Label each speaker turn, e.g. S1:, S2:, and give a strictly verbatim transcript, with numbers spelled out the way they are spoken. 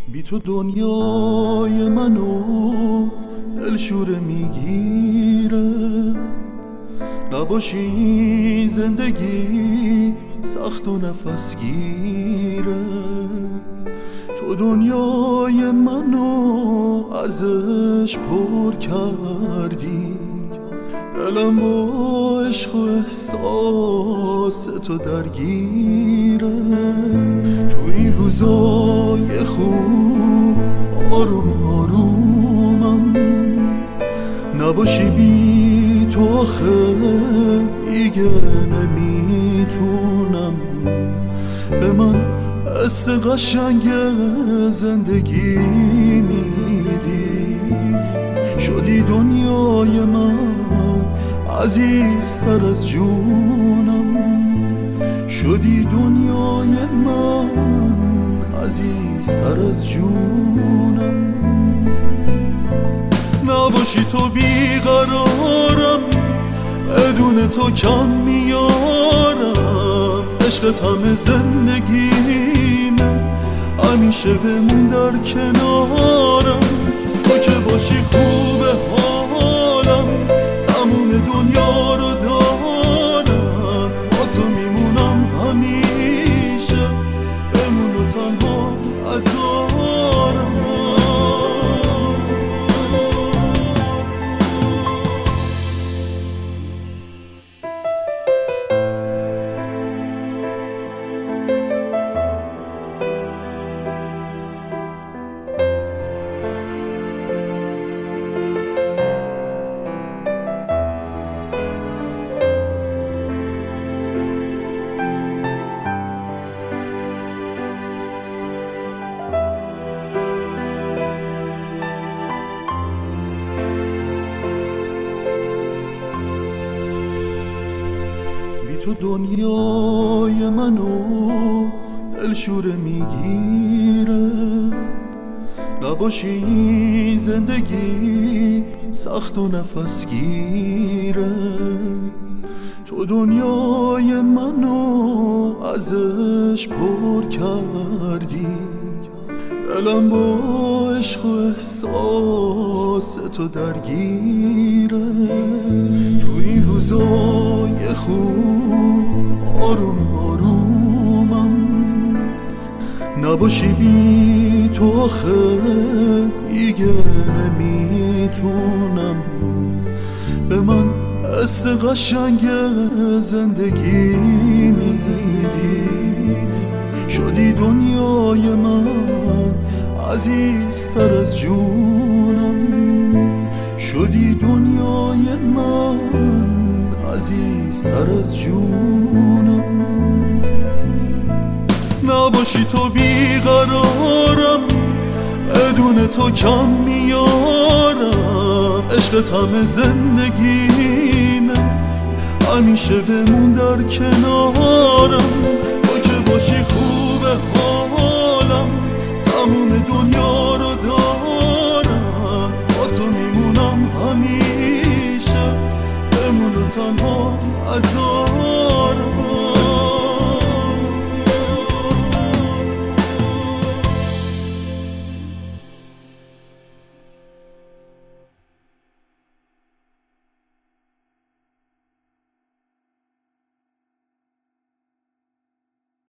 S1: بی تو دنیای منو دلشوره میگیره، نباشی زندگی سخت و نفس گیره. تو دنیای منو ازش پر کردی، دلم با عشق و احساس تو درگیره. تو این روزای خوب آروم آرومم، نباشی بی تو آخه دیگه نمیتونم. به من حس قشنگ زندگی میدی، شدی دنیای من عزیزتر از جونم. شدی دنیای من عزیزتر از جونم. نباشی تو بیقرارم، بدون تو کم میارم. عشقت همه زندگیمه، همیشه بمون در کنارم. تو که باشی خوبه حالم، تموم دنیا رو دارم. با تو میمونم همیشه، بمون و تنها عذارم. تو دنیای منو دلشوره میگیره، نباشی زندگی سخت و نفس گیره. تو دنیای منو ازش پر کردی، دلم با عشق و احساس تو درگیره. تو این روزای خوب آروم آرومم، نباشی بی تو آخه دیگه نمیتونم. به من حس قشنگ زندگی میدی، شدی دنیای من عزیزتر از جونم. شدی دنیای من عزیزتر از جونم. نباشی تو بیقرارم، بدون تو کم میارم. عشقت همه زندگیمه، همیشه بمون در کنارم.